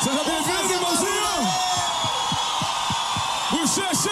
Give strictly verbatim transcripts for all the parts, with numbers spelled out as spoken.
Seja bem-vindo, irmãozinho! Bochecha!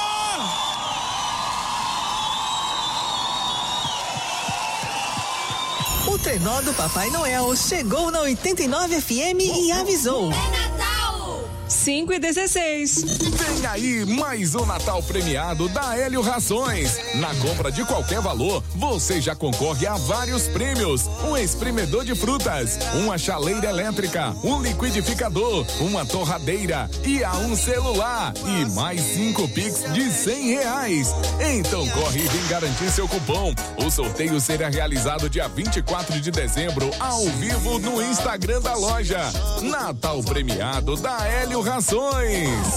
O trenó do Papai Noel chegou na oitenta e nove F M e avisou. cinco e dezesseis. Vem aí mais um Natal premiado da Hélio Rações. Na compra de qualquer valor, você já concorre a vários prêmios. Um espremedor de frutas, uma chaleira elétrica, um liquidificador, uma torradeira e a um celular. E mais cinco Pix de cem reais. Então corre e vem garantir seu cupom. O sorteio será realizado dia vinte e quatro de dezembro, ao vivo no Instagram da loja. Natal premiado da Hélio Rações.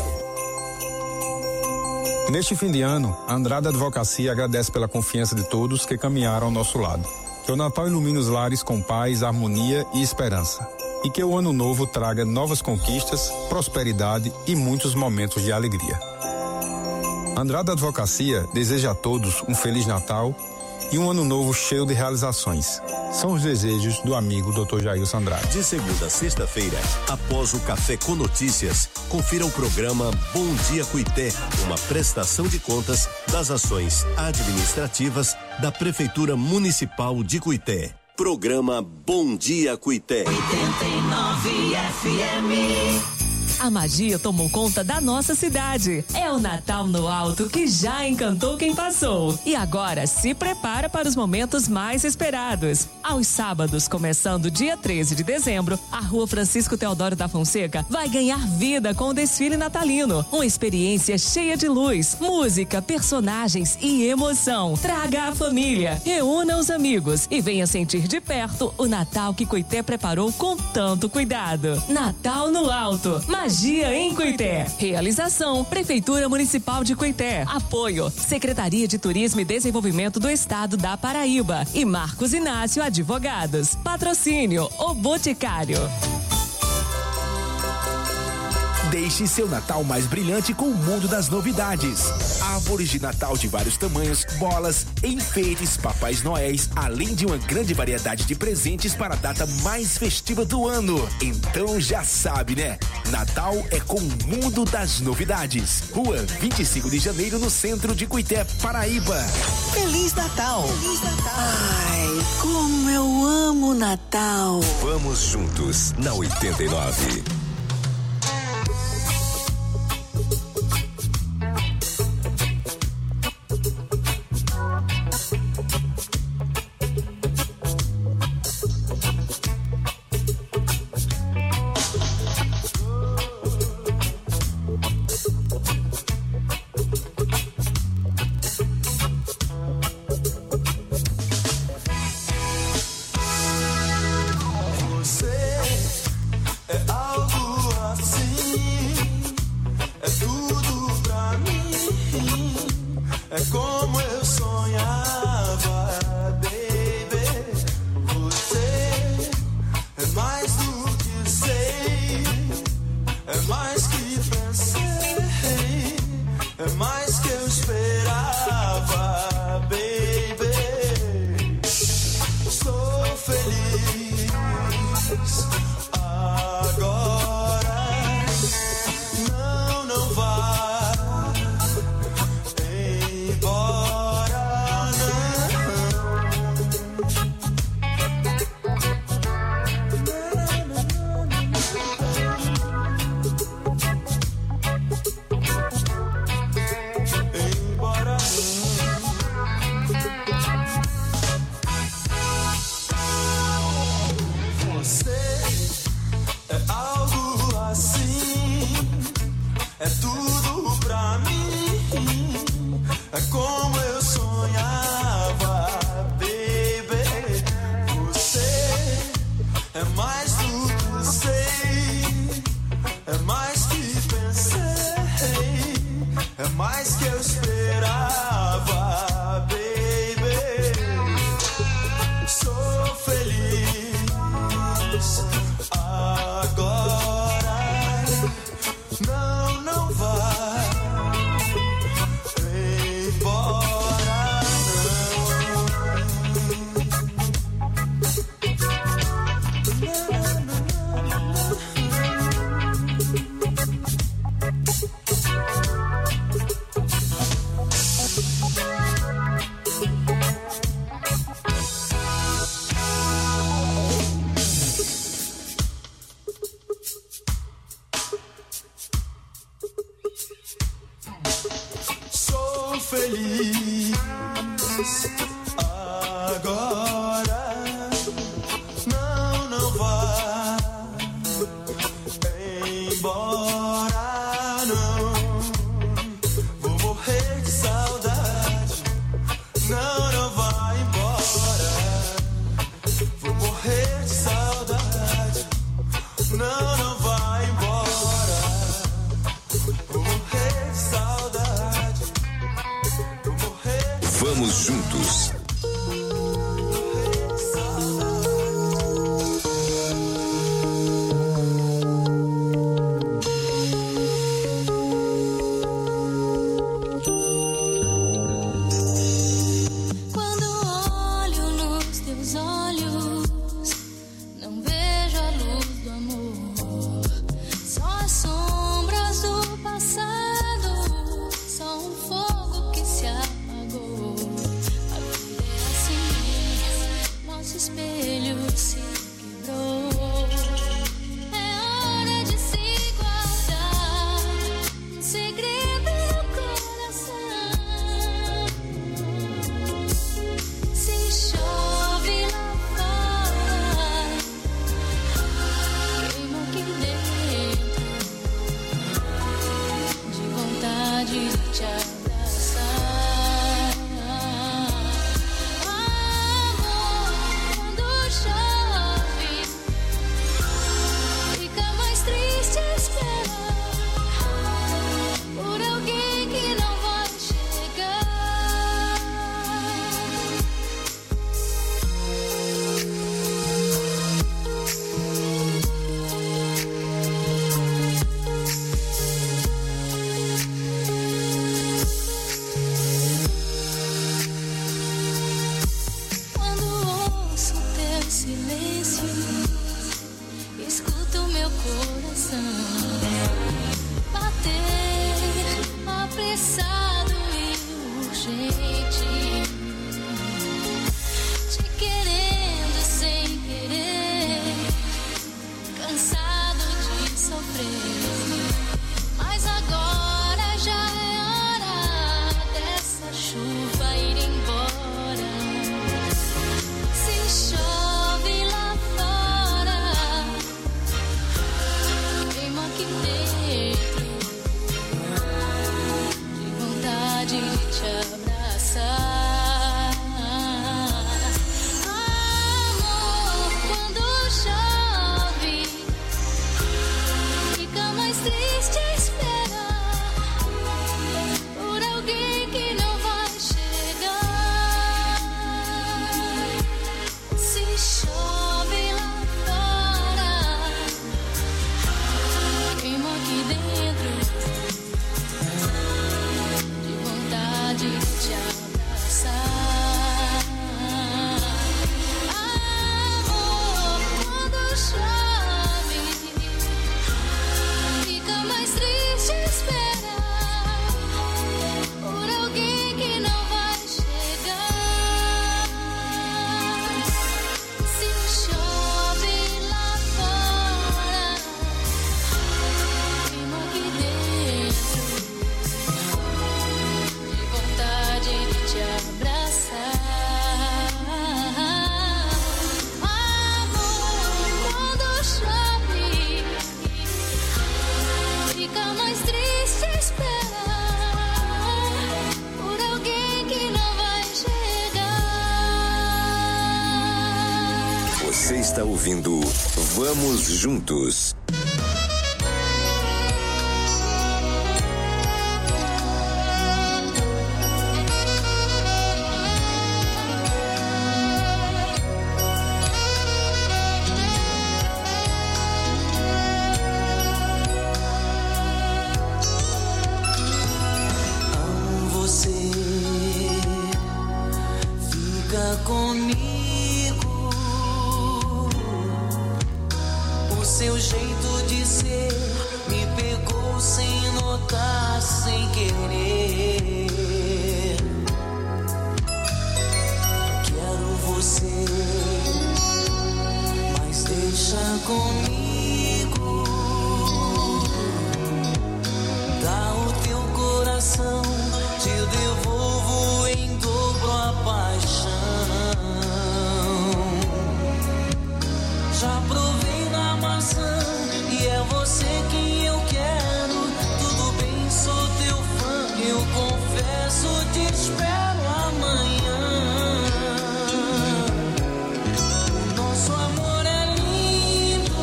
Neste fim de ano, a Andrade Advocacia agradece pela confiança de todos que caminharam ao nosso lado. Que o Natal ilumine os lares com paz, harmonia e esperança. E que o ano novo traga novas conquistas, prosperidade e muitos momentos de alegria. A Andrade Advocacia deseja a todos um Feliz Natal e um ano novo cheio de realizações. São os desejos do amigo doutor Jailson Andrade. De segunda a sexta-feira, após o Café com Notícias, confira o programa Bom Dia Cuité, uma prestação de contas das ações administrativas da Prefeitura Municipal de Cuité. Programa Bom Dia Cuité. oitenta e nove F M. A magia tomou conta da nossa cidade. É o Natal no Alto que já encantou quem passou. E agora se prepara para os momentos mais esperados. Aos sábados, começando dia treze de dezembro, a Rua Francisco Teodoro da Fonseca vai ganhar vida com o desfile natalino. Uma experiência cheia de luz, música, personagens e emoção. Traga a família, reúna os amigos e venha sentir de perto o Natal que Cuité preparou com tanto cuidado. Natal no Alto. Magia em Cuité. Realização: Prefeitura Municipal de Cuité. Apoio: Secretaria de Turismo e Desenvolvimento do Estado da Paraíba e Marcos Inácio Advogados. Patrocínio: O Boticário. Deixe seu Natal mais brilhante com o mundo das novidades. Árvores de Natal de vários tamanhos, bolas, enfeites, papais noéis, além de uma grande variedade de presentes para a data mais festiva do ano. Então já sabe, né? Natal é com o mundo das novidades. Rua vinte e cinco de janeiro, no centro de Cuité, Paraíba. Feliz Natal! Feliz Natal! Ai, como eu amo Natal! Vamos juntos na oitenta e nove. sou feliz. Agora não, não vá embora, não. Vou morrer de saudade. Não, não vá embora. Vou morrer de saudade. Não, não vá embora. Vou morrer de saudade. Vou morrer de saudade. Vamos juntos. Você está ouvindo Vamos Juntos. Amo você, fica comigo. Seu jeito de ser me pegou sem notar, sem querer. Quero você, mas deixa comigo. Dá o teu coração, te devolvo. peço, te espero amanhã. Nosso amor é lindo,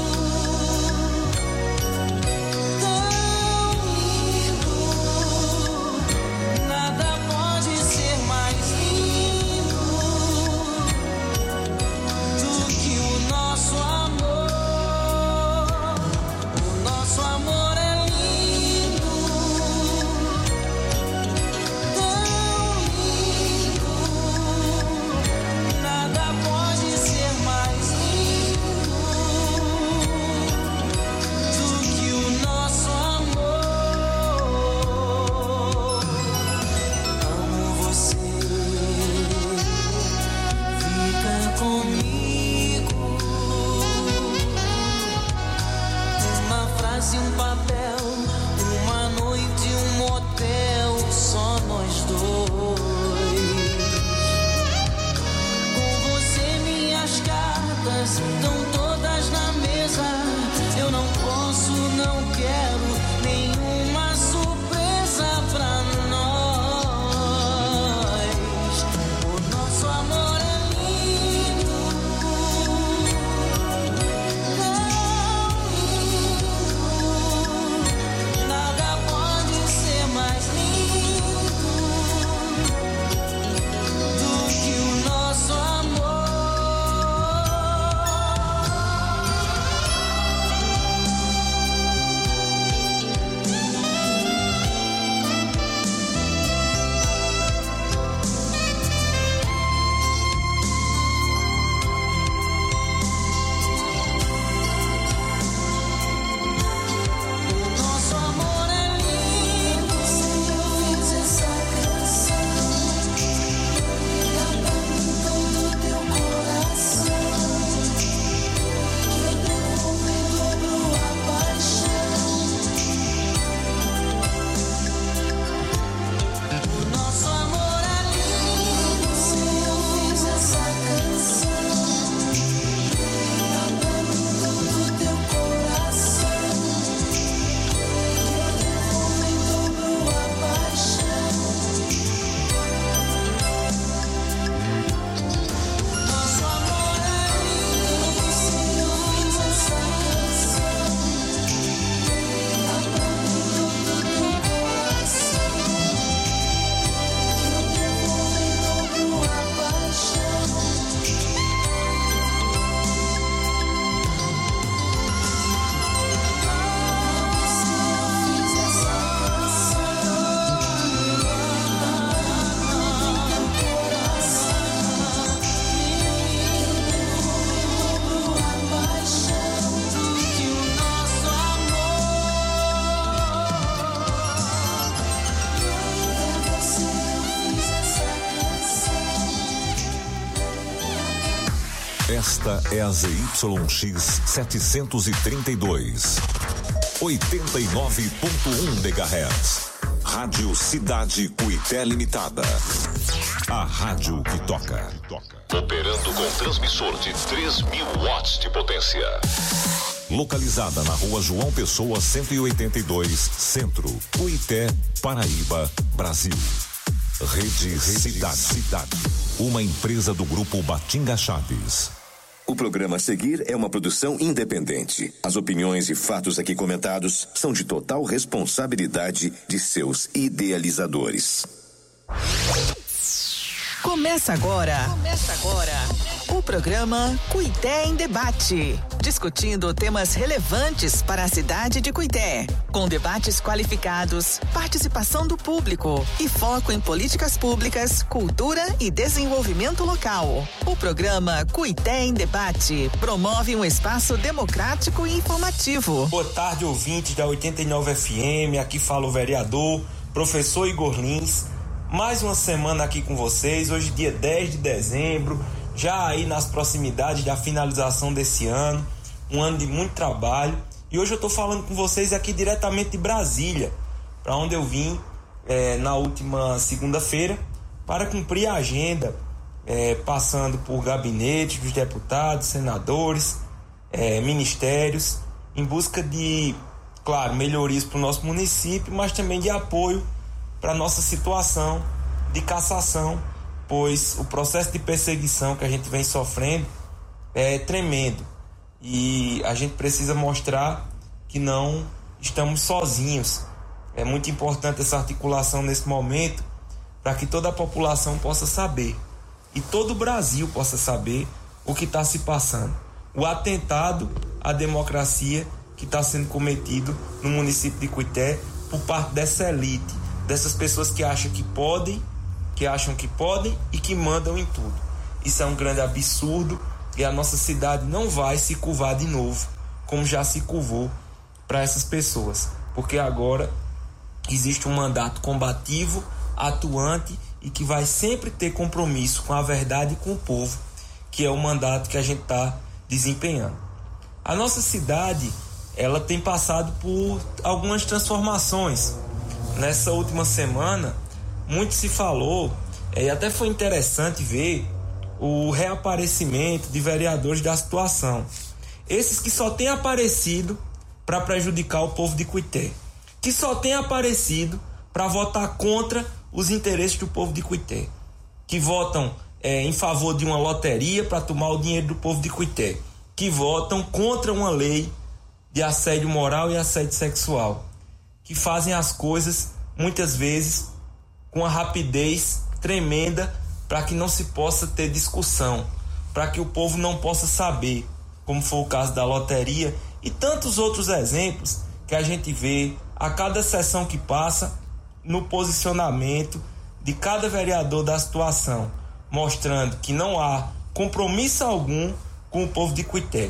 tão lindo. Nada pode ser mais lindo do que o nosso amor. O nosso amor é lindo, tão lindo. Nada pode ser mais lindo do que o nosso amor. Amo você, fica comigo. Uma frase, um papel, uma noite, um motel, só nós dois. Com você minhas cartas estão todas na mesa. Eu não posso, não quero nenhuma surpresa pra nós. O nosso amor é lindo, tão lindo. Nada pode ser mais lindo do que o nosso amor. O nosso amor é lindo. Se eu fiz essa canção, acabando do teu coração, que eu devolvo em dobro a paixão. O nosso amor é lindo. Se eu fiz essa canção, acabando do teu coração, que eu devolvo em dobro a paixão. Nosso amor é lindo. Se eu fiz essa canção, acabando do teu coração, que eu devolvo em dobro a paixão. Esta é a Z Y X setecentos e trinta e dois, oitenta e nove ponto um megahertz. Rádio Cidade Cuité Limitada. A rádio que toca. Operando com transmissor de três mil watts de potência. Localizada na rua João Pessoa cento e oitenta e dois, Centro, Cuité, Paraíba, Brasil. Rede, Rede Cidade. Cidade. Uma empresa do grupo Batinga Chaves. O programa a seguir é uma produção independente. As opiniões e fatos aqui comentados são de total responsabilidade de seus idealizadores. Começa agora. Começa agora. O programa Cuité em Debate. Discutindo temas relevantes para a cidade de Cuité. Com debates qualificados, participação do público e foco em políticas públicas, cultura e desenvolvimento local. O programa Cuité em Debate promove um espaço democrático e informativo. Boa tarde, ouvintes da oitenta e nove F M. Aqui fala o vereador, professor Igor Lins. Mais uma semana aqui com vocês, hoje dia dez de dezembro, já aí nas proximidades da finalização desse ano, um ano de muito trabalho. E hoje eu estou falando com vocês aqui diretamente de Brasília, para onde eu vim é, na última segunda-feira, para cumprir a agenda, é, passando por gabinetes dos deputados, senadores, é, ministérios, em busca de, claro, melhorias para o nosso município, mas também de apoio para a nossa situação de cassação, pois o processo de perseguição que a gente vem sofrendo é tremendo e a gente precisa mostrar que não estamos sozinhos. É muito importante essa articulação nesse momento para que toda a população possa saber e todo o Brasil possa saber o que está se passando. O atentado à democracia que está sendo cometido no município de Cuité por parte dessa elite, dessas pessoas que acham que podem, que acham que podem e que mandam em tudo. Isso é um grande absurdo e a nossa cidade não vai se curvar de novo, como já se curvou para essas pessoas, porque agora existe um mandato combativo, atuante e que vai sempre ter compromisso com a verdade e com o povo, que é o mandato que a gente está desempenhando. A nossa cidade, ela tem passado por algumas transformações. Nessa última semana, muito se falou, e até foi interessante ver o reaparecimento de vereadores da situação. Esses que só têm aparecido para prejudicar o povo de Cuité, que só têm aparecido para votar contra os interesses do povo de Cuité, que votam é, em favor de uma loteria para tomar o dinheiro do povo de Cuité, que votam contra uma lei de assédio moral e assédio sexual, que fazem as coisas muitas vezes com uma rapidez tremenda para que não se possa ter discussão, para que o povo não possa saber, como foi o caso da loteria e tantos outros exemplos que a gente vê a cada sessão que passa no posicionamento de cada vereador da situação, mostrando que não há compromisso algum com o povo de Cuité.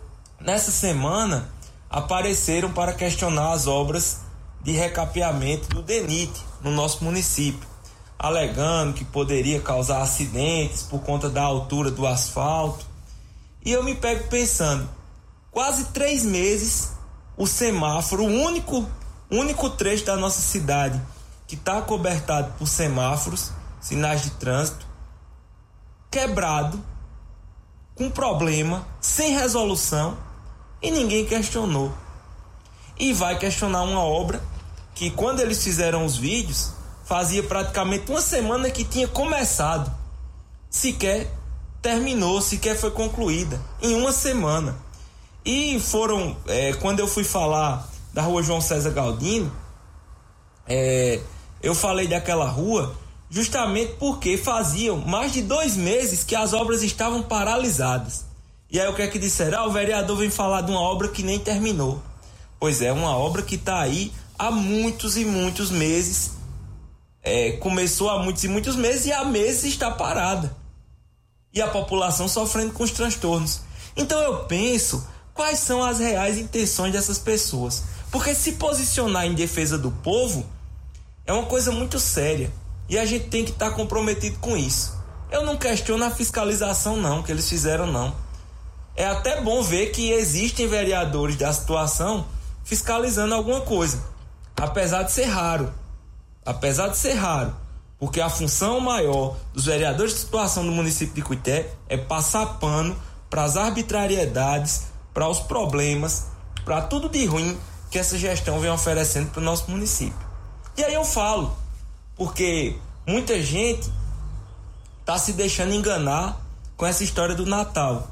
Nessa semana, apareceram para questionar as obras de recapeamento do DENIT no nosso município, alegando que poderia causar acidentes por conta da altura do asfalto. E eu me pego pensando, quase três meses o semáforo, o único, único trecho da nossa cidade que está acobertado por semáforos, sinais de trânsito, quebrado, com problema, sem resolução, e ninguém questionou. E vai questionar uma obra que, quando eles fizeram os vídeos, fazia praticamente uma semana que tinha começado, sequer terminou, sequer foi concluída, em uma semana. E foram, é, quando eu fui falar da rua João César Galdino, é, eu falei daquela rua justamente porque faziam mais de dois meses que as obras estavam paralisadas. E aí o que é que disseram? Ah, o vereador vem falar de uma obra que nem terminou. Pois é, uma obra que está aí há muitos e muitos meses, é, começou há muitos e muitos meses e há meses está parada. E a população sofrendo com os transtornos. Então eu penso, quais são as reais intenções dessas pessoas? Porque se posicionar em defesa do povo é uma coisa muito séria. E a gente tem que estar comprometido com isso. Eu não questiono a fiscalização não, que eles fizeram não. É até bom ver que existem vereadores da situação fiscalizando alguma coisa. Apesar de ser raro. Apesar de ser raro. Porque a função maior dos vereadores de situação do município de Cuité é passar pano para as arbitrariedades, para os problemas, para tudo de ruim que essa gestão vem oferecendo para o nosso município. E aí eu falo, porque muita gente está se deixando enganar com essa história do Natal.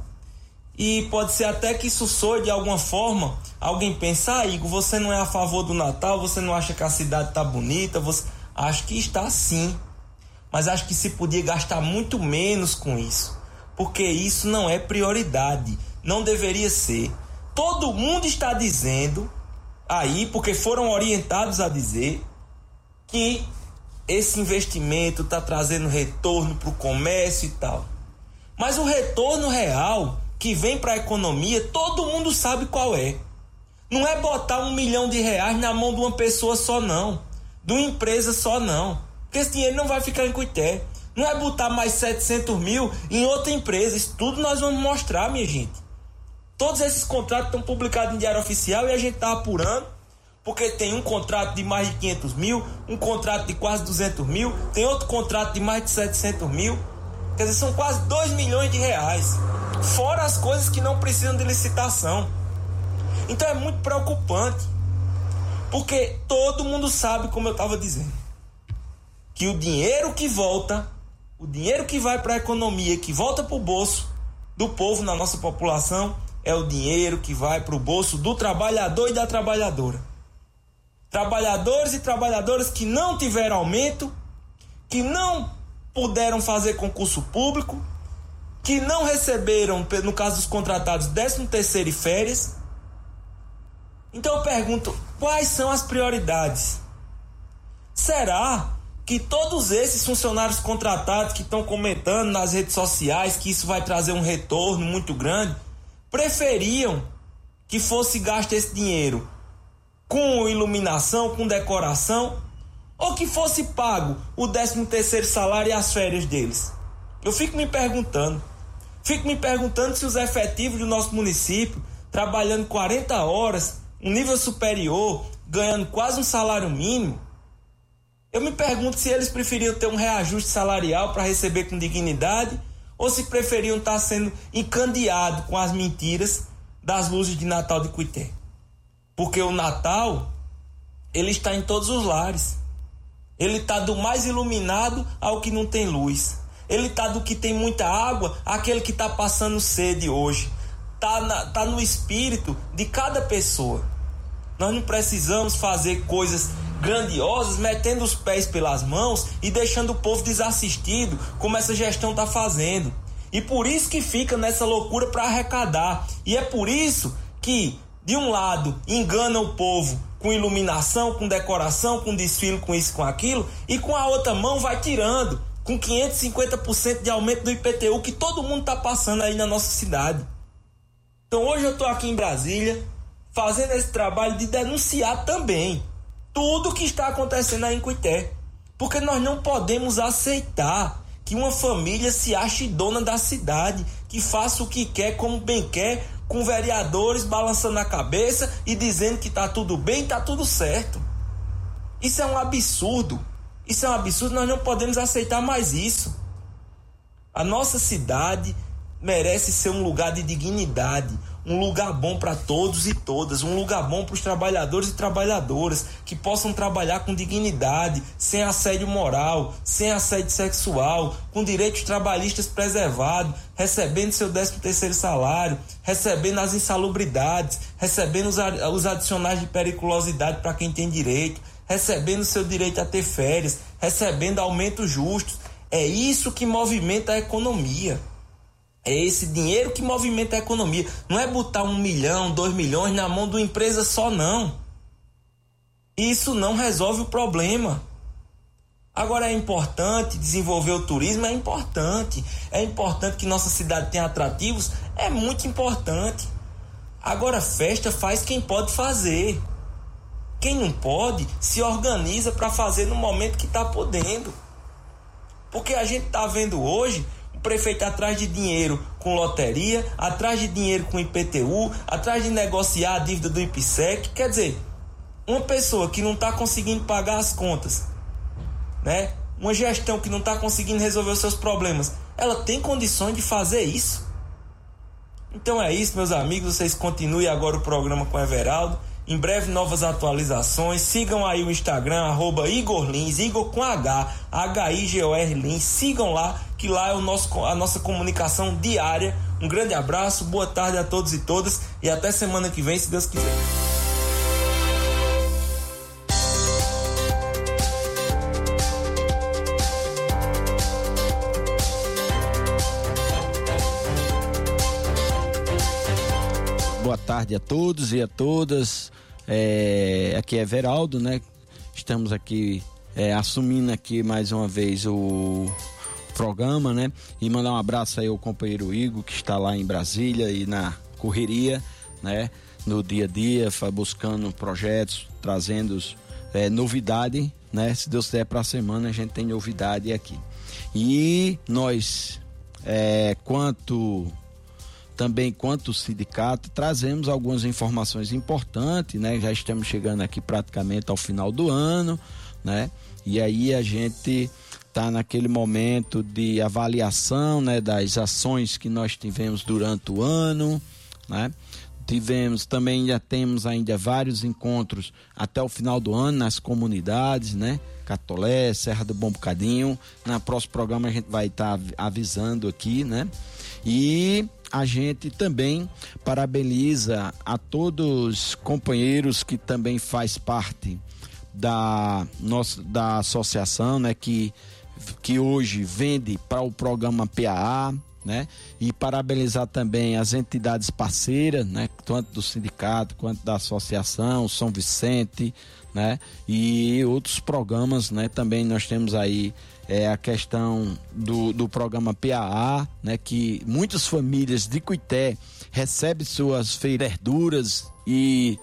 E pode ser até que isso soe de alguma forma, alguém pensar, ah, Igor, você não é a favor do Natal, você não acha que a cidade está bonita, você... Acho que está sim, mas acho que se podia gastar muito menos com isso, porque isso não é prioridade, não deveria ser. Todo mundo está dizendo aí, porque foram orientados a dizer que esse investimento está trazendo retorno para o comércio e tal. Mas o retorno real que vem para a economia, todo mundo sabe qual é. Não é botar um milhão de reais na mão de uma pessoa só não, de uma empresa só não, porque esse dinheiro não vai ficar em Cuité. Não é botar mais setecentos mil em outra empresa. Isso tudo nós vamos mostrar, minha gente. Todos esses contratos estão publicados em diário oficial e a gente está apurando, porque tem um contrato de mais de quinhentos mil, um contrato de quase duzentos mil, tem outro contrato de mais de setecentos mil. Quer dizer, são quase dois milhões de reais, fora as coisas que não precisam de licitação. Então é muito preocupante, porque todo mundo sabe, como eu estava dizendo, que o dinheiro que volta, o dinheiro que vai para a economia, que volta para o bolso do povo na nossa população, é o dinheiro que vai para o bolso do trabalhador e da trabalhadora. Trabalhadores e trabalhadoras que não tiveram aumento, que não puderam fazer concurso público, que não receberam, no caso dos contratados, décimo terceiro e férias. Então eu pergunto, quais são as prioridades? Será que todos esses funcionários contratados que estão comentando nas redes sociais que isso vai trazer um retorno muito grande, preferiam que fosse gasto esse dinheiro com iluminação, com decoração, ou que fosse pago o décimo terceiro salário e as férias deles? Eu fico me perguntando, fico me perguntando se os efetivos do nosso município, trabalhando quarenta horas, um nível superior, ganhando quase um salário mínimo, eu me pergunto se eles preferiam ter um reajuste salarial para receber com dignidade, ou se preferiam estar sendo encandeados com as mentiras das luzes de Natal de Cuité. Porque o Natal, ele está em todos os lares. Ele está do mais iluminado ao que não tem luz. Ele está do que tem muita água àquele que está passando sede hoje. Está tá no espírito de cada pessoa. Nós não precisamos fazer coisas grandiosas, metendo os pés pelas mãos e deixando o povo desassistido, como essa gestão está fazendo. E por isso que fica nessa loucura para arrecadar. E é por isso que, de um lado, engana o povo com iluminação, com decoração, com desfile, com isso, com aquilo, e com a outra mão vai tirando, com quinhentos e cinquenta por cento de aumento do I P T U que todo mundo está passando aí na nossa cidade. Então hoje eu estou aqui em Brasília, fazendo esse trabalho de denunciar também tudo que está acontecendo aí em Cuité. Porque nós não podemos aceitar que uma família se ache dona da cidade, que faça o que quer, como bem quer, com vereadores balançando a cabeça e dizendo que está tudo bem, está tudo certo. Isso é um absurdo. Isso é um absurdo, nós não podemos aceitar mais isso. A nossa cidade merece ser um lugar de dignidade, um lugar bom para todos e todas, um lugar bom para os trabalhadores e trabalhadoras, que possam trabalhar com dignidade, sem assédio moral, sem assédio sexual, com direitos trabalhistas preservados, recebendo seu décimo terceiro salário, recebendo as insalubridades, recebendo os, os adicionais de periculosidade para quem tem direito, recebendo seu direito a ter férias, recebendo aumentos justos. É isso que movimenta a economia. É esse dinheiro que movimenta a economia. Não é botar um milhão, dois milhões na mão de uma empresa só, não. Isso não resolve o problema. Agora é importante desenvolver o turismo, é importante. É importante que nossa cidade tenha atrativos, é muito importante. Agora festa faz quem pode fazer. Quem não pode, se organiza para fazer no momento que está podendo. Porque a gente está vendo hoje o prefeito atrás de dinheiro com loteria, atrás de dinheiro com I P T U, atrás de negociar a dívida do I P S E C. Quer dizer, uma pessoa que não está conseguindo pagar as contas, né? Uma gestão que não está conseguindo resolver os seus problemas, ela tem condições de fazer isso? Então é isso, meus amigos. Vocês continuem agora o programa com o Everaldo. Em breve, novas atualizações. Sigam aí o Instagram, arroba Igor Lins, Igor com H, H I G O R Lins. Sigam lá, que lá é o nosso, a nossa comunicação diária. Um grande abraço, boa tarde a todos e todas e até semana que vem, se Deus quiser. Boa tarde a todos e a todas. É, aqui é Everaldo, né? Estamos aqui é, assumindo aqui mais uma vez o programa, né? E mandar um abraço aí ao companheiro Igor, que está lá em Brasília e na correria, né? No dia a dia, buscando projetos, trazendo é, novidade, né? Se Deus quiser, para a semana a gente tem novidade aqui. E nós, é, quanto também quanto sindicato, trazemos algumas informações importantes, né? Já estamos chegando aqui praticamente ao final do ano, né? E aí a gente está naquele momento de avaliação, né? Das ações que nós tivemos durante o ano, né? tivemos também, já temos ainda vários encontros até o final do ano nas comunidades, né? Catolé, Serra do Bom Bocadinho. Na próximo programa a gente vai estar tá avisando aqui, né? E a gente também parabeniza a todos os companheiros que também faz parte da nossa da associação, né? Que, que hoje vende para o programa P A A, né? E parabenizar também as entidades parceiras, né? Tanto do sindicato quanto da associação, São Vicente, né? E outros programas, né? Também nós temos aí é, a questão do, do programa P A A, né? Que muitas famílias de Cuité recebem suas verduras e,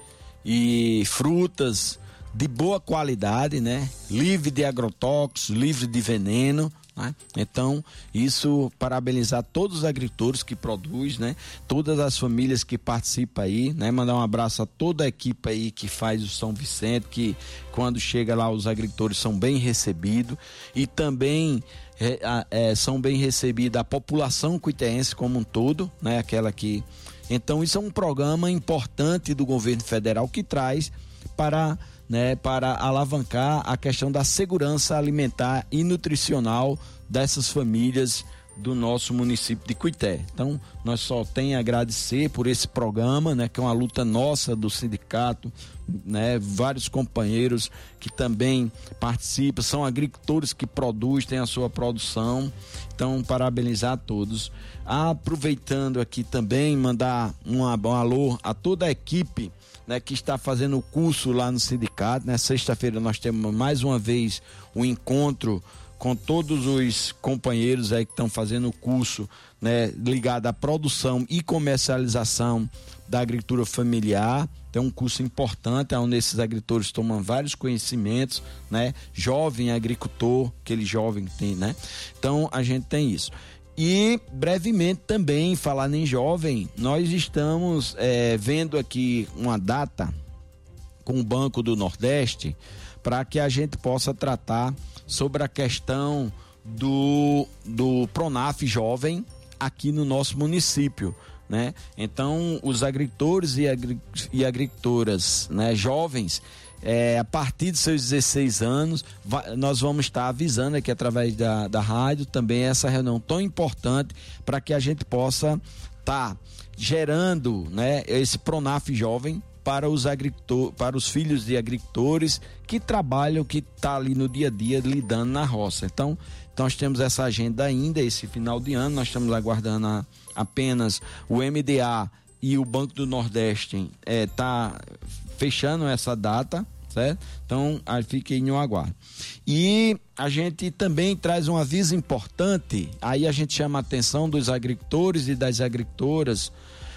e frutas de boa qualidade, né? Livre de agrotóxicos, livre de veneno, né? Então, isso, parabenizar todos os agricultores que produzem, né? Todas as famílias que participam aí, né? Mandar um abraço a toda a equipe aí que faz o São Vicente, que quando chega lá os agricultores são bem recebidos, e também é, é, são bem recebidos a população cuiteense como um todo, né? Aquela que... Então, isso é um programa importante do governo federal que traz para... Né, para alavancar a questão da segurança alimentar e nutricional dessas famílias do nosso município de Cuité. Então, nós só tem a agradecer por esse programa, né, que é uma luta nossa do sindicato, né, vários companheiros que também participam, são agricultores que produzem, têm a sua produção. Então, parabenizar a todos. Aproveitando aqui também, mandar um, um alô a toda a equipe, né, que está fazendo o curso lá no sindicato, né? Sexta-feira nós temos mais uma vez um encontro com todos os companheiros aí que estão fazendo o curso, né, ligado à produção e comercialização da agricultura familiar. É um curso importante, onde esses agricultores tomam vários conhecimentos, né? Jovem agricultor, aquele jovem que tem, né? Então a gente tem isso. E brevemente também, falar em jovem, nós estamos é, vendo aqui uma data com o Banco do Nordeste para que a gente possa tratar sobre a questão do, do Pronaf Jovem aqui no nosso município, né? Então, os agricultores e, agri, e agricultoras, né, jovens, É, a partir de seus dezesseis anos, vai, nós vamos estar avisando aqui através da, da rádio também essa reunião tão importante para que a gente possa estar tá gerando, né, esse Pronaf Jovem para os agricultores, para os filhos de agricultores que trabalham, que tá ali no dia a dia lidando na roça. Então, nós temos essa agenda ainda esse final de ano, nós estamos aguardando a, apenas o M D A e o Banco do Nordeste é, tá fechando essa data, certo? Então, aí fiquem no aguardo. E a gente também traz um aviso importante, aí a gente chama a atenção dos agricultores e das agricultoras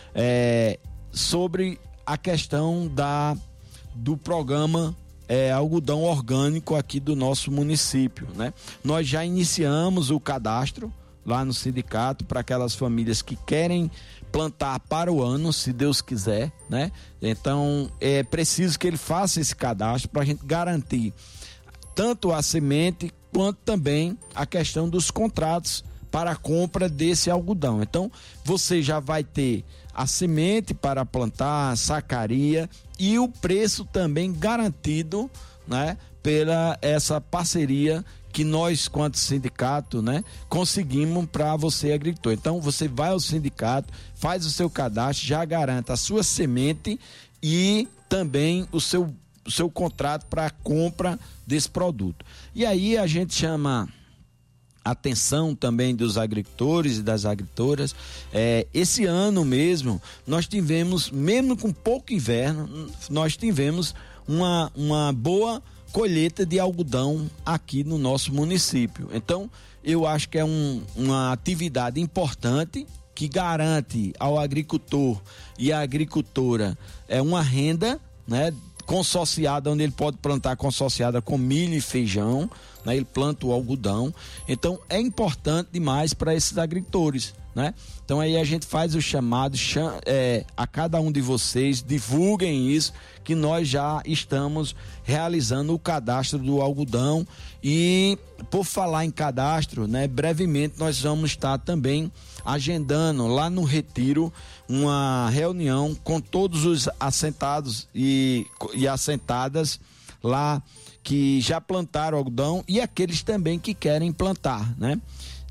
é, sobre a questão da, do programa é, algodão orgânico aqui do nosso município, né? Nós já iniciamos o cadastro lá no sindicato para aquelas famílias que querem plantar para o ano, se Deus quiser, né? Então é preciso que ele faça esse cadastro para a gente garantir tanto a semente quanto também a questão dos contratos para a compra desse algodão. Então você já vai ter a semente para plantar, a sacaria e o preço também garantido, né? Pela essa parceria que nós, quanto sindicato, né, conseguimos para você, agricultor. Então, você vai ao sindicato, faz o seu cadastro, já garanta a sua semente e também o seu, o seu contrato para a compra desse produto. E aí a gente chama a atenção também dos agricultores e das agricultoras. É, esse ano mesmo, nós tivemos, mesmo com pouco inverno, nós tivemos uma, uma boa colheita de algodão aqui no nosso município. Então, eu acho que é um, uma atividade importante que garante ao agricultor e à agricultora é uma renda, né, consociada, onde ele pode plantar consociada com milho e feijão, né? Ele planta o algodão. Então é importante demais para esses agricultores, né? Então aí a gente faz o chamado cham, é, a cada um de vocês, divulguem isso, que nós já estamos realizando o cadastro do algodão. E por falar em cadastro, né, brevemente nós vamos estar também agendando lá no Retiro uma reunião com todos os assentados e, e assentadas lá que já plantaram algodão e aqueles também que querem plantar, né?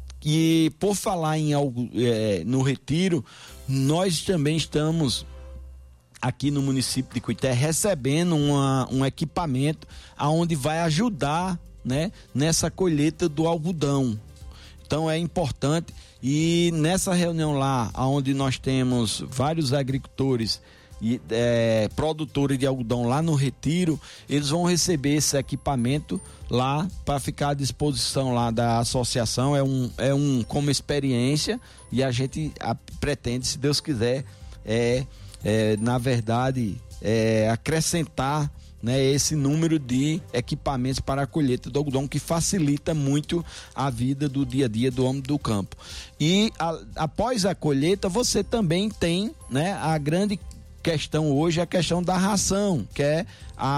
E por falar em algo é, no Retiro, nós também estamos aqui no município de Cuité recebendo uma, um equipamento aonde vai ajudar, né, nessa colheita do algodão. Então é importante, e nessa reunião lá, onde nós temos vários agricultores e é, produtores de algodão lá no Retiro, eles vão receber esse equipamento lá para ficar à disposição lá da associação. É um, é um como experiência, e a gente a, pretende, se Deus quiser, é, é, na verdade, é, acrescentar, né, esse número de equipamentos para a colheita do algodão, que facilita muito a vida do dia a dia do homem do campo. E a, após a colheita, você também tem, né, a grande questão hoje, a questão da ração, que é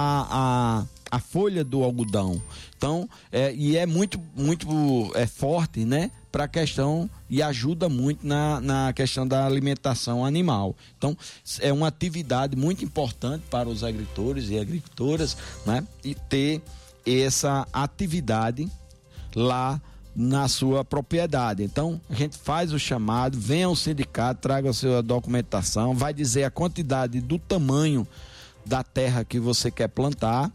a, a, a folha do algodão. Então, é, e é muito, muito é forte, né, para a questão, e ajuda muito na, na questão da alimentação animal. Então, é uma atividade muito importante para os agricultores e agricultoras, né, e ter essa atividade lá na sua propriedade. Então, a gente faz o chamado, venha ao sindicato, traga a sua documentação, vai dizer a quantidade do tamanho da terra que você quer plantar,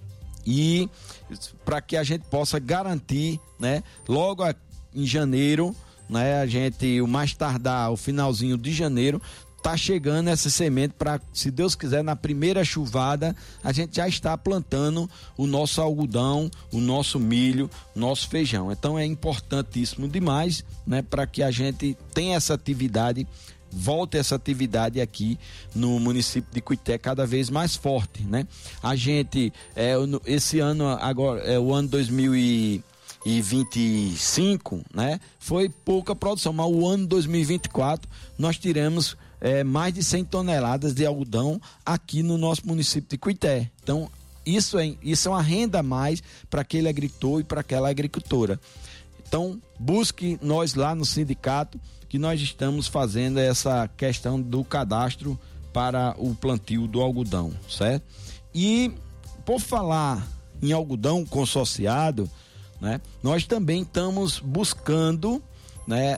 e para que a gente possa garantir, né, logo a, em janeiro, né, a gente, o mais tardar, o finalzinho de janeiro, tá chegando essa semente para, se Deus quiser, na primeira chuvada, a gente já está plantando o nosso algodão, o nosso milho, o nosso feijão. Então é importantíssimo demais, né, para que a gente tenha essa atividade, volte essa atividade aqui no município de Cuité cada vez mais forte, né? A gente, é, esse ano, agora, é o ano dois mil e vinte e cinco, né? Foi pouca produção, mas o ano dois mil e vinte e quatro nós tiramos é, mais de cem toneladas de algodão aqui no nosso município de Cuité. Então, isso é, isso é uma renda a mais para aquele agricultor e para aquela agricultora. Então, busque nós lá no sindicato, que nós estamos fazendo essa questão do cadastro para o plantio do algodão, certo? E, por falar em algodão consorciado, né, nós também estamos buscando, né,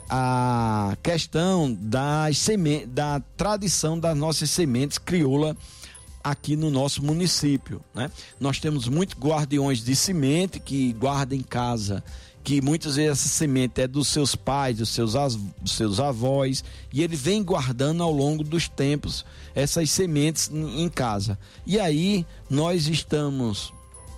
a questão das sementes, da tradição das nossas sementes crioula aqui no nosso município, né? Nós temos muitos guardiões de semente que guardam em casa, que muitas vezes essa semente é dos seus pais, dos seus, dos seus avós, e ele vem guardando ao longo dos tempos essas sementes em casa. E aí nós estamos,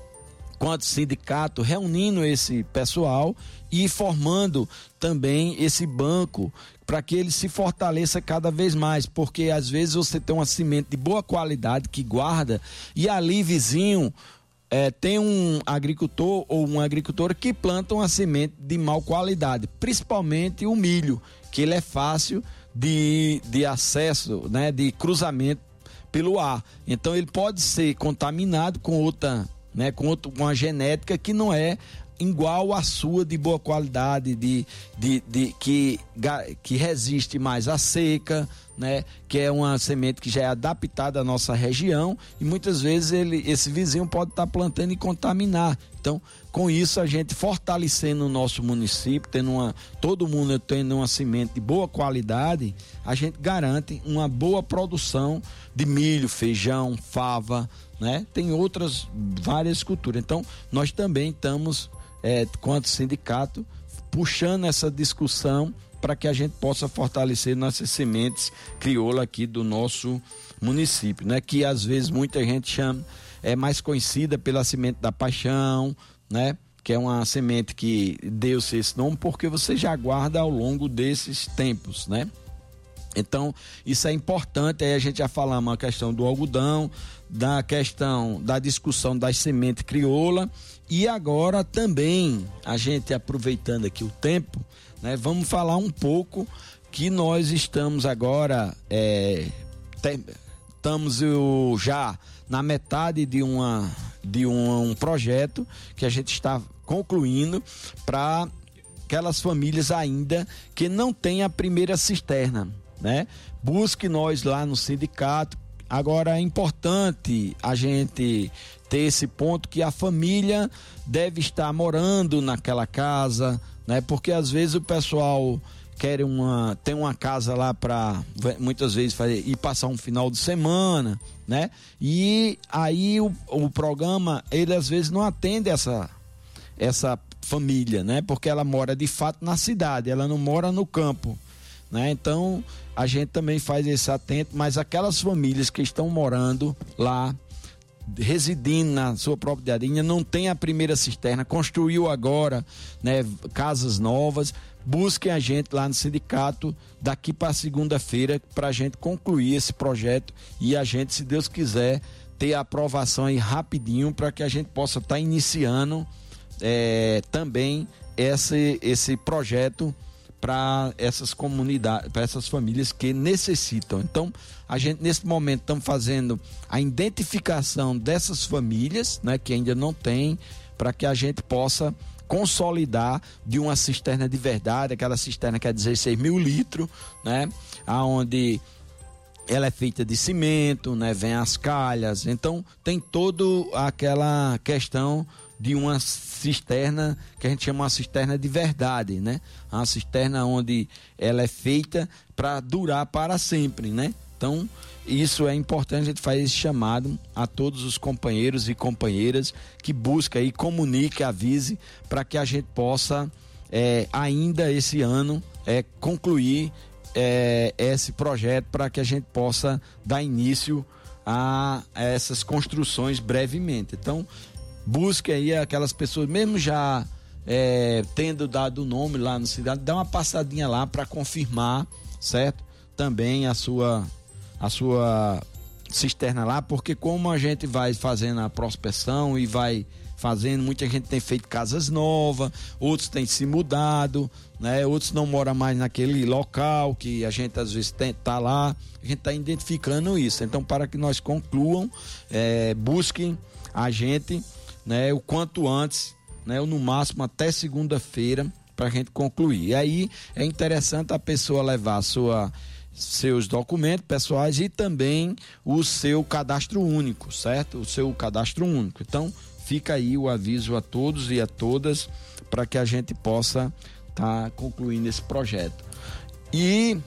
quanto sindicato, reunindo esse pessoal e formando também esse banco para que ele se fortaleça cada vez mais, porque às vezes você tem uma semente de boa qualidade que guarda, e ali vizinho é, tem um agricultor ou uma agricultora que planta uma semente de má qualidade, principalmente o milho, que ele é fácil de, de acesso, né, de cruzamento pelo ar. Então ele pode ser contaminado com outra, né, com outro, uma genética que não é igual à sua, de boa qualidade, de, de, de, que, que resiste mais à seca, né? Que é uma semente que já é adaptada à nossa região, e muitas vezes ele, esse vizinho pode estar plantando e contaminar. Então, com isso, a gente fortalecendo o nosso município, tendo uma, todo mundo tendo uma semente de boa qualidade, a gente garante uma boa produção de milho, feijão, fava, né? Tem outras várias culturas. Então, nós também estamos, é, quanto sindicato, puxando essa discussão para que a gente possa fortalecer nossas sementes crioula aqui do nosso município, né? Que às vezes muita gente chama, é mais conhecida pela semente da paixão, né? Que é uma semente que deu-se esse nome porque você já guarda ao longo desses tempos, né? Então, isso é importante. Aí a gente já falamos a questão do algodão, da questão da discussão das sementes crioula, e agora também, a gente aproveitando aqui o tempo, né, vamos falar um pouco que nós estamos agora, é, tem, estamos eu, já na metade de, uma, de um, um projeto que a gente está concluindo para aquelas famílias ainda que não têm a primeira cisterna, né? Busque nós lá no sindicato. Agora é importante a gente ter esse ponto que a família deve estar morando naquela casa, né? Porque às vezes o pessoal quer uma, tem uma casa lá para muitas vezes fazer, ir passar um final de semana, né? E aí o, o programa, ele às vezes não atende essa, essa família, né? Porque ela mora de fato na cidade, ela não mora no campo, né? Então a gente também faz esse atento, mas aquelas famílias que estão morando lá, residindo na sua propriedade, ainda não tem a primeira cisterna, construiu agora, né, casas novas, busquem a gente lá no sindicato daqui para segunda-feira para a gente concluir esse projeto e a gente, se Deus quiser, ter a aprovação aí rapidinho para que a gente possa estar tá iniciando é, também esse, esse projeto para essas comunidades, para essas famílias que necessitam. Então, a gente nesse momento estamos fazendo a identificação dessas famílias, né, que ainda não tem, para que a gente possa consolidar de uma cisterna de verdade, aquela cisterna que é dezesseis mil litros, né, aonde ela é feita de cimento, né, vem as calhas, então tem toda aquela questão de uma cisterna que a gente chama uma cisterna de verdade, né? Uma cisterna onde ela é feita para durar para sempre, né? Então, isso é importante, a gente faz esse chamado a todos os companheiros e companheiras que busquem e comunique, avise, para que a gente possa, é, ainda esse ano, é, concluir é, esse projeto, para que a gente possa dar início a, a essas construções brevemente. Então, busque aí aquelas pessoas, mesmo já é, tendo dado o nome lá no cidade, dá uma passadinha lá para confirmar, certo? Também a sua, a sua cisterna lá, porque como a gente vai fazendo a prospecção e vai fazendo, muita gente tem feito casas novas, outros têm se mudado, né? Outros não moram mais naquele local que a gente às vezes tem, tá lá, a gente está identificando isso. Então, para que nós concluam, é, busquem a gente, né, o quanto antes, né, ou no máximo até segunda-feira, para a gente concluir. E aí é interessante a pessoa levar sua, seus documentos pessoais e também o seu cadastro único, certo? O seu cadastro único. Então, fica aí o aviso a todos e a todas para que a gente possa estar tá concluindo esse projeto. E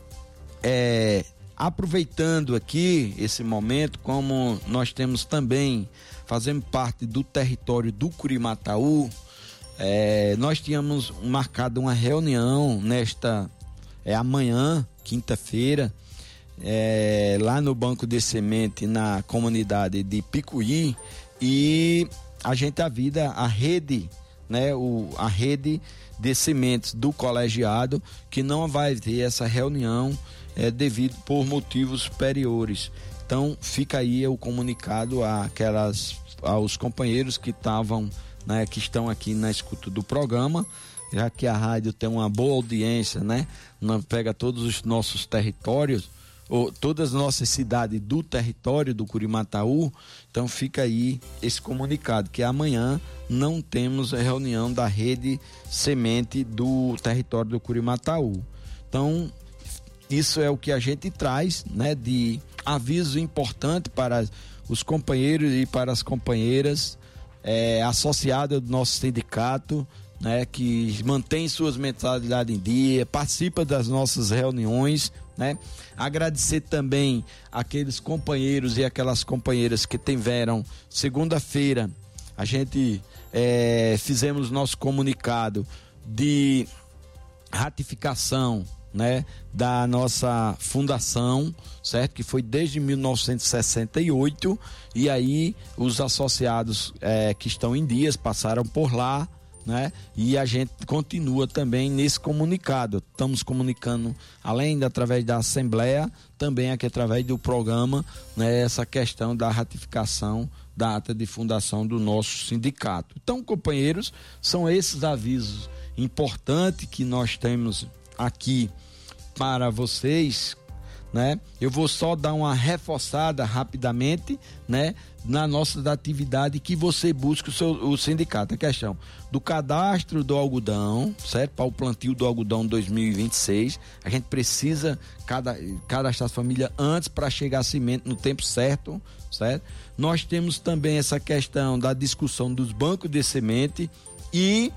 é, aproveitando aqui esse momento, como nós temos também, fazendo parte do território do Curimataú, é, nós tínhamos marcado uma reunião nesta é, amanhã, quinta-feira, é, lá no Banco de Semente, na comunidade de Picuí, e a gente avida a rede, né, o, a rede de sementes do colegiado, que não vai ter essa reunião é, devido por motivos superiores. Então fica aí o comunicado àquelas, aos companheiros que estavam, né, que estão aqui na escuta do programa, já que a rádio tem uma boa audiência, né? Não pega todos os nossos territórios, ou todas as nossas cidades do território do Curimataú. Então fica aí esse comunicado, que amanhã não temos a reunião da rede semente do território do Curimataú. Então isso é o que a gente traz, né, de aviso importante para os companheiros e para as companheiras é, associadas do nosso sindicato, né, que mantém suas mensalidades em dia, participa das nossas reuniões, né? Agradecer também aqueles companheiros e aquelas companheiras que tiveram segunda-feira, a gente é, fizemos nosso comunicado de ratificação, né, da nossa fundação, certo? Que foi desde mil novecentos e sessenta e oito, e aí os associados é, que estão em dias passaram por lá, né? E a gente continua também nesse comunicado. Estamos comunicando, além de através da Assembleia, também aqui através do programa, né? Essa questão da ratificação da ata de fundação do nosso sindicato. Então, companheiros, são esses avisos importantes que nós temos aqui para vocês, né? Eu vou só dar uma reforçada rapidamente, né? Na nossa atividade que você busca o, seu, o sindicato. A questão do cadastro do algodão, certo? Para o plantio do algodão dois mil e vinte e seis, a gente precisa cada, cadastrar a família antes para chegar a semente no tempo certo, certo? Nós temos também essa questão da discussão dos bancos de semente e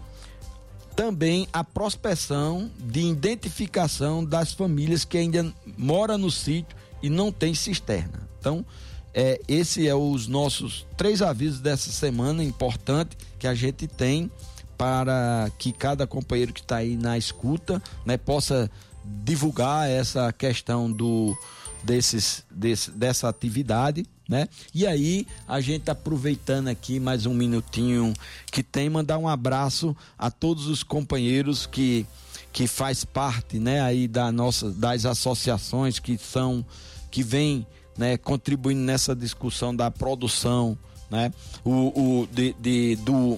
também a prospecção de identificação das famílias que ainda moram no sítio e não tem cisterna. Então, é, esse é os nossos três avisos dessa semana importante que a gente tem para que cada companheiro que está aí na escuta, né, possa divulgar essa questão do desses, desse, dessa atividade, né? E aí a gente aproveitando aqui mais um minutinho que tem, mandar um abraço a todos os companheiros que que faz parte, né, aí da nossa, das associações que são que vem, né, contribuindo nessa discussão da produção, né? O, o de, de do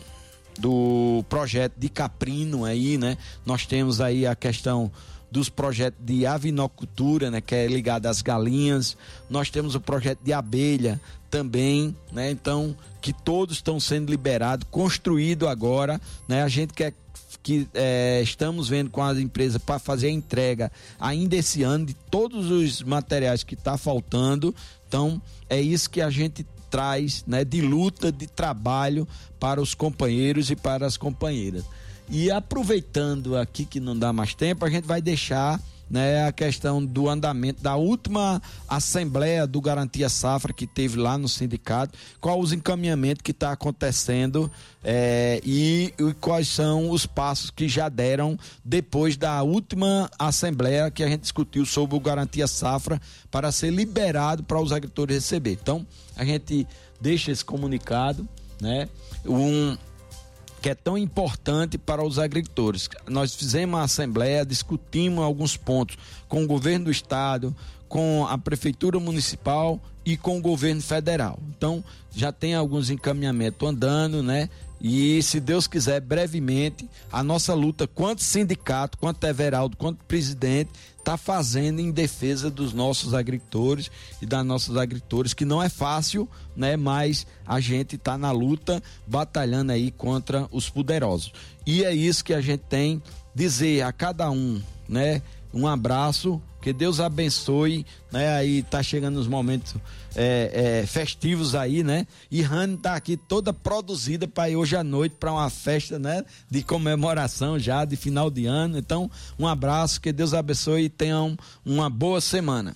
do projeto de caprino aí, né? Nós temos aí a questão dos projetos de avinocultura, né, que é ligado às galinhas. Nós temos o projeto de abelha também, né? Então, que todos estão sendo liberados, construído agora, né? A gente quer que é, estamos vendo com as empresas para fazer a entrega ainda esse ano de todos os materiais que está faltando. Então, é isso que a gente traz, né, de luta, de trabalho para os companheiros e para as companheiras. E aproveitando aqui que não dá mais tempo, a gente vai deixar, né, a questão do andamento da última assembleia do Garantia Safra que teve lá no sindicato, qual os encaminhamentos que está acontecendo é, e, e quais são os passos que já deram depois da última assembleia que a gente discutiu sobre o Garantia Safra para ser liberado para os agricultores receber. Então, a gente deixa esse comunicado, né, um que é tão importante para os agricultores. Nós fizemos uma assembleia, discutimos alguns pontos com o governo do estado, com a prefeitura municipal e com o governo federal. Então, já tem alguns encaminhamentos andando, né? E, se Deus quiser, brevemente, a nossa luta, quanto sindicato, quanto Everaldo, quanto presidente, está fazendo em defesa dos nossos agricultores e das nossas agricultoras, que não é fácil, né? Mas a gente está na luta, batalhando aí contra os poderosos. E é isso que a gente tem dizer a cada um, né? Um abraço, que Deus abençoe, né? Aí tá chegando os momentos é, é, festivos aí, né? E Rani tá aqui toda produzida para ir hoje à noite para uma festa, né? De comemoração já de final de ano. Então, um abraço, que Deus abençoe e tenham uma boa semana.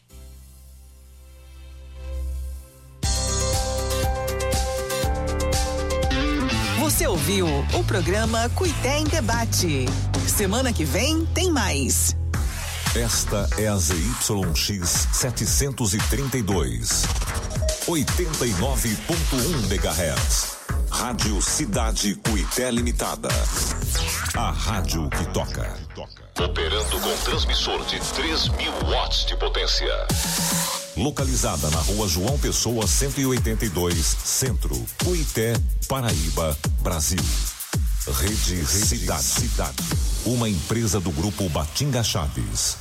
Você ouviu o programa Cuité em Debate. Semana que vem tem mais. Esta é a Z Y X setecentos e trinta e dois, oitenta e nove ponto um megahertz. Rádio Cidade Cuité Limitada. A rádio que toca. Operando com transmissor de três mil watts de potência. Localizada na rua João Pessoa cento e oitenta e dois, Centro, Cuité, Paraíba, Brasil. Rede, Rede Cidade. Cidade. Uma empresa do grupo Batinga Chaves.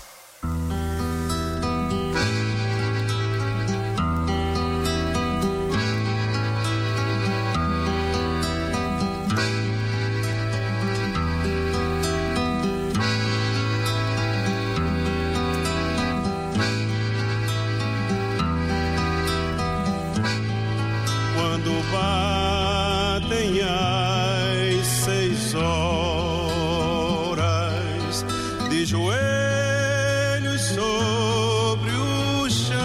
Quando batem as seis horas de joelhos sobre o chão,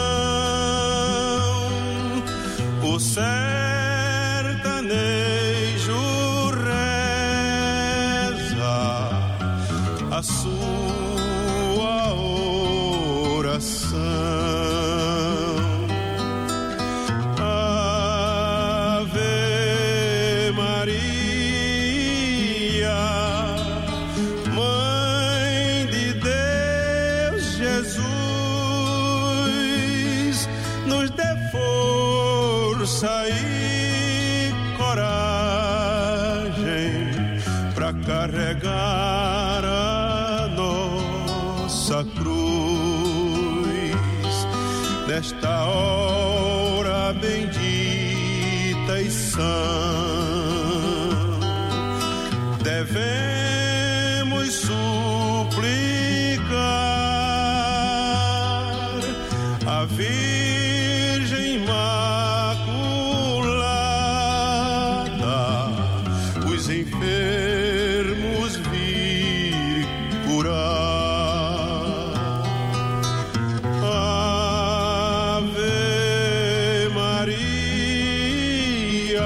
o sertanejo reza a sua oração. Ave Maria, carregar a nossa cruz nesta hora bendita e sã. Devemos suplicar a Virgem Imaculada, os enfermos vir curar. Ave Maria,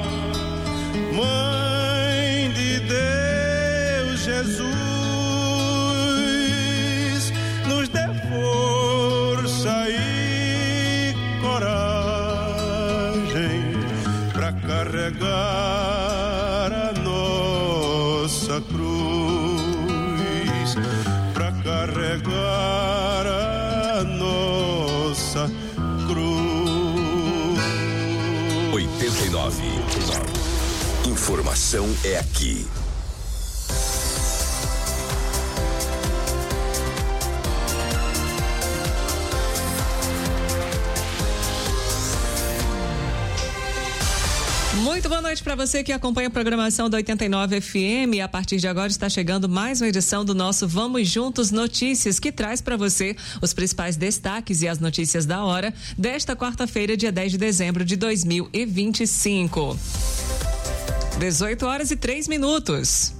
Mãe de Deus Jesus, nos dê força e coragem para carregar a nossa cruz, para carregar a nossa cruz. oitenta e nove. Informação é aqui. Muito boa noite para você que acompanha a programação da oitenta e nove F M. A partir de agora está chegando mais uma edição do nosso Vamos Juntos Notícias, que traz para você os principais destaques e as notícias da hora desta quarta-feira, dia dez de dezembro de dois mil e vinte e cinco. dezoito horas e três minutos.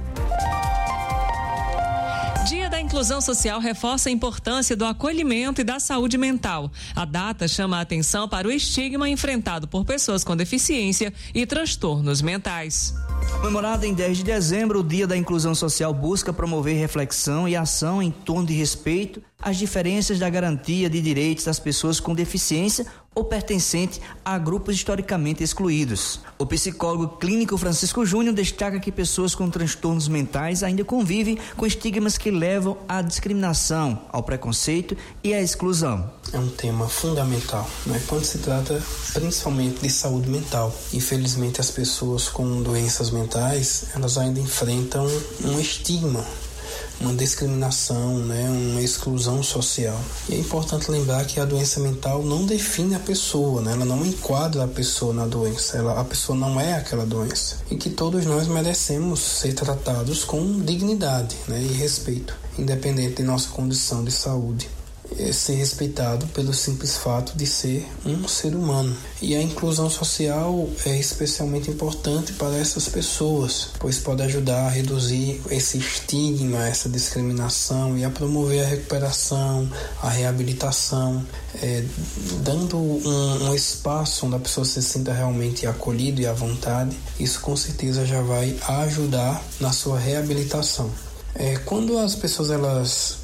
Dia da Inclusão Social reforça a importância do acolhimento e da saúde mental. A data chama a atenção para o estigma enfrentado por pessoas com deficiência e transtornos mentais. Comemorado em dez de dezembro, o Dia da Inclusão Social busca promover reflexão e ação em torno de respeito às diferenças da garantia de direitos das pessoas com deficiência ou pertencente a grupos historicamente excluídos. O psicólogo clínico Francisco Júnior destaca que pessoas com transtornos mentais ainda convivem com estigmas que levam à discriminação, ao preconceito e à exclusão. É um tema fundamental, né? Quando se trata principalmente de saúde mental. Infelizmente, as pessoas com doenças mentais, elas ainda enfrentam um estigma, uma discriminação, né, uma exclusão social. E é importante lembrar que a doença mental não define a pessoa, né, ela não enquadra a pessoa na doença, ela, a pessoa não é aquela doença. E que todos nós merecemos ser tratados com dignidade, né, e respeito, independente de nossa condição de saúde. É ser respeitado pelo simples fato de ser um ser humano. E a inclusão social é especialmente importante para essas pessoas, pois pode ajudar a reduzir esse estigma, essa discriminação e a promover a recuperação, a reabilitação, é, dando um, um espaço onde a pessoa se sinta realmente acolhida e à vontade. Isso com certeza já vai ajudar na sua reabilitação. É, quando as pessoas elas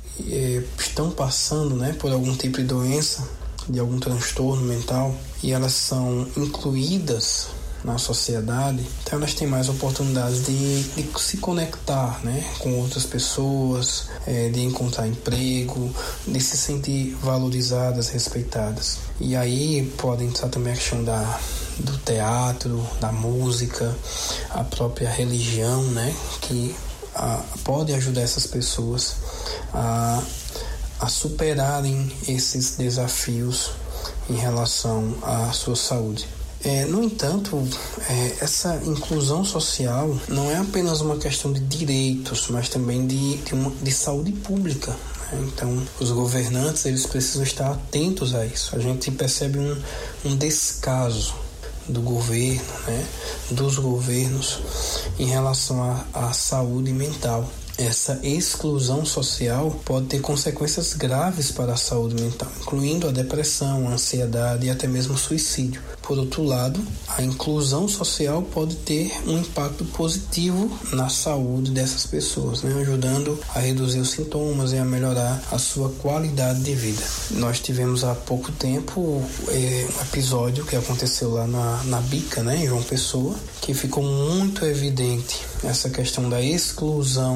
estão passando, né, por algum tipo de doença, de algum transtorno mental, e elas são incluídas na sociedade, então elas têm mais oportunidades de, de se conectar, né, com outras pessoas, é, de encontrar emprego, de se sentir valorizadas, respeitadas. E aí pode entrar também a questão da, do teatro, da música, a própria religião, né, que a, pode ajudar essas pessoas a, a superarem esses desafios em relação à sua saúde. É, no entanto, é, essa inclusão social não é apenas uma questão de direitos, mas também de, de, uma, de saúde pública. Né? Então, os governantes eles precisam estar atentos a isso. A gente percebe um, um descaso do governo, né? dos governos em relação à, à saúde mental. Essa exclusão social pode ter consequências graves para a saúde mental, incluindo a depressão, a ansiedade e até mesmo o suicídio. Por outro lado, a inclusão social pode ter um impacto positivo na saúde dessas pessoas, né? ajudando a reduzir os sintomas e a melhorar a sua qualidade de vida. Nós tivemos há pouco tempo é, um episódio que aconteceu lá na, na Bica, né, em João Pessoa, que ficou muito evidente essa questão da exclusão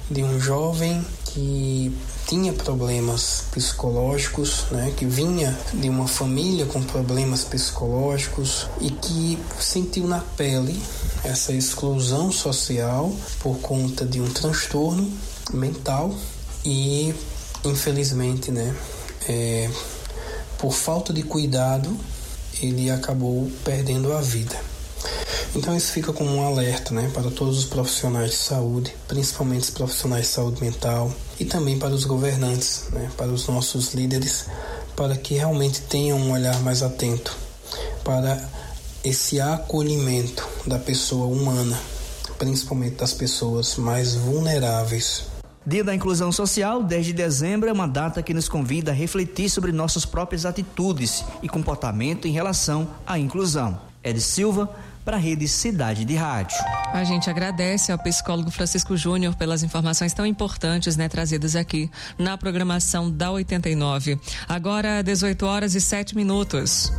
de um jovem que tinha problemas psicológicos, né, que vinha de uma família com problemas psicológicos e que sentiu na pele essa exclusão social por conta de um transtorno mental e, infelizmente, né, é, por falta de cuidado, ele acabou perdendo a vida. Então isso fica como um alerta, né, para todos os profissionais de saúde, principalmente os profissionais de saúde mental e também para os governantes, né, para os nossos líderes, para que realmente tenham um olhar mais atento para esse acolhimento da pessoa humana, principalmente das pessoas mais vulneráveis. Dia da Inclusão Social, dez de dezembro, é uma data que nos convida a refletir sobre nossas próprias atitudes e comportamento em relação à inclusão. Ed Silva, para a Rede Cidade de Rádio. A gente agradece ao psicólogo Francisco Júnior pelas informações tão importantes, né, trazidas aqui na programação da oitenta e nove. Agora, dezoito horas e sete minutos.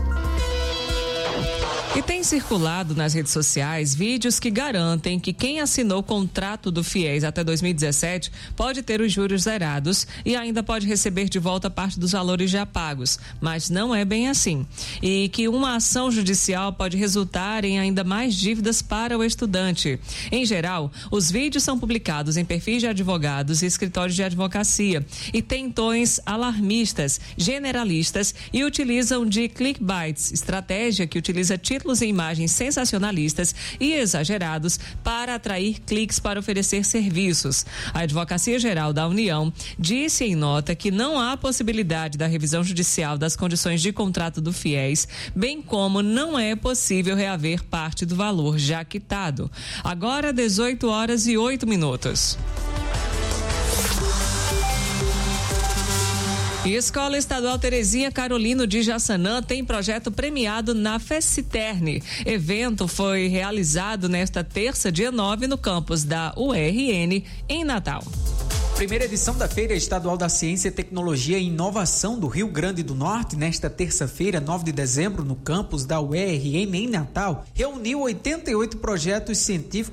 E tem circulado nas redes sociais vídeos que garantem que quem assinou o contrato do FIES até dois mil e dezessete pode ter os juros zerados e ainda pode receber de volta parte dos valores já pagos, mas não é bem assim. E que uma ação judicial pode resultar em ainda mais dívidas para o estudante. Em geral, os vídeos são publicados em perfis de advogados e escritórios de advocacia e têm tons alarmistas, generalistas e utilizam de clickbaits, estratégia que utiliza títulos e imagens sensacionalistas e exagerados para atrair cliques para oferecer serviços. A Advocacia Geral da União disse em nota que não há possibilidade da revisão judicial das condições de contrato do FIES, bem como não é possível reaver parte do valor já quitado. Agora, dezoito horas e oito minutos. E Escola Estadual Terezinha Carolino de Jaçanã tem projeto premiado na FECITERN. Evento foi realizado nesta terça, dia nove, no campus da U R N, em Natal. Primeira edição da Feira Estadual da Ciência, Tecnologia e Inovação do Rio Grande do Norte, nesta terça-feira, nove de dezembro, no campus da U R N, em Natal, reuniu oitenta e oito projetos científicos